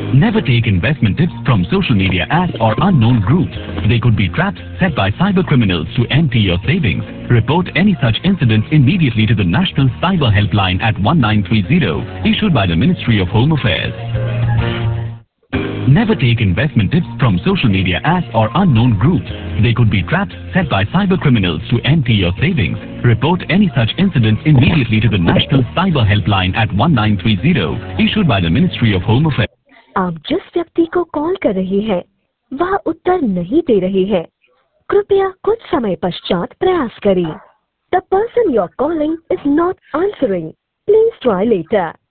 Never take investment tips from social media ads or unknown groups. They could be traps set by cyber criminals to empty your savings. Report any such incidents immediately to the National Cyber Helpline at 1930, issued by the Ministry of Home Affairs. Never take investment tips from social media ads or unknown groups. They could be traps set by cyber criminals to empty your savings. Report any such incidents immediately to the National Cyber Helpline at 1930, issued by the Ministry of Home Affairs. आप जिस व्यक्ति को call कर रही हैं, वह उत्तर नहीं दे रही है। कृपया कुछ समय पश्चात प्रयास करें। The person you are calling is not answering. Please try later.